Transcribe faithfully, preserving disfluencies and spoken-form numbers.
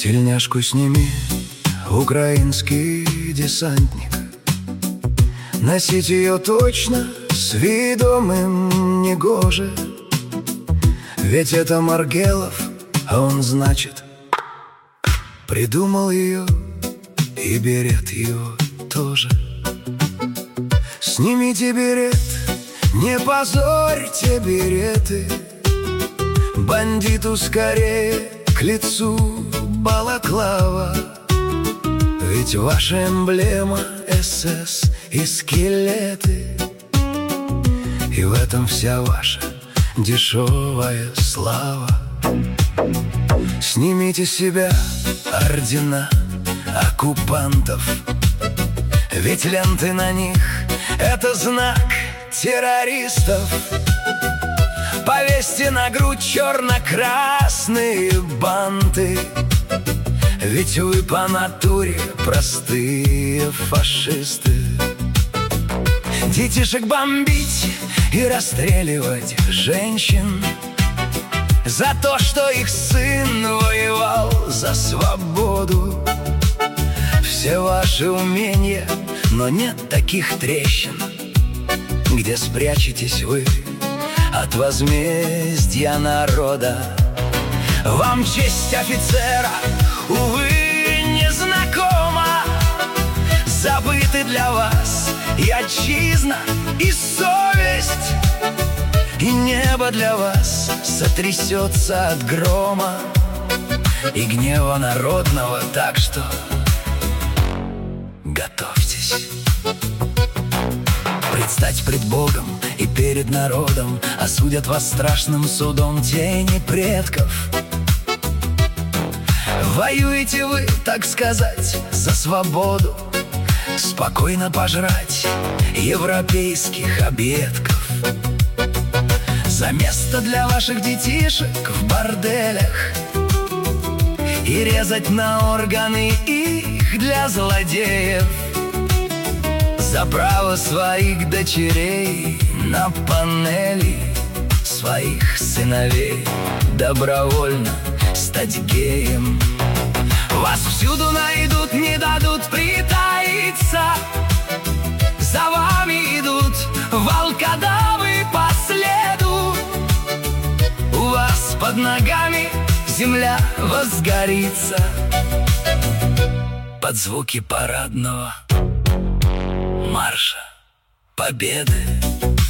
Тельняшку сними, украинский десантник. Носить ее точно с видом им негоже. Ведь это Маргелов, а он, значит, придумал ее, и берет его тоже. Снимите берет, не позорьте береты. Бандиту скорее к лицу балаклава. Ведь ваша эмблема эс эс и скелеты, и в этом вся ваша дешевая слава. Снимите с себя ордена оккупантов, ведь ленты на них — это знак террористов. Повесьте на грудь черно-красные банты, ведь вы по натуре простые фашисты. Детишек бомбить и расстреливать женщин за то, что их сын воевал за свободу. Все ваши умения, но нет таких трещин, где спрячетесь вы от возмездия народа. Вам честь офицера, увы, не знакома. Забыты для вас и отчизна, и совесть, и небо для вас сотрясется от грома и гнева народного. Так что готовьтесь предстать пред Богом и перед народом. Осудят вас страшным судом тени предков. Воюете вы, так сказать, за свободу, спокойно пожрать европейских объедков, за место для ваших детишек в борделях и резать на органы их для злодеев, за право своих дочерей на панели, своих сыновей добровольно стать геем. Вас всюду найдут, не дадут притаиться. За вами идут волкодавы по следу. У вас под ногами земля возгорится под звуки парадного марша Победы.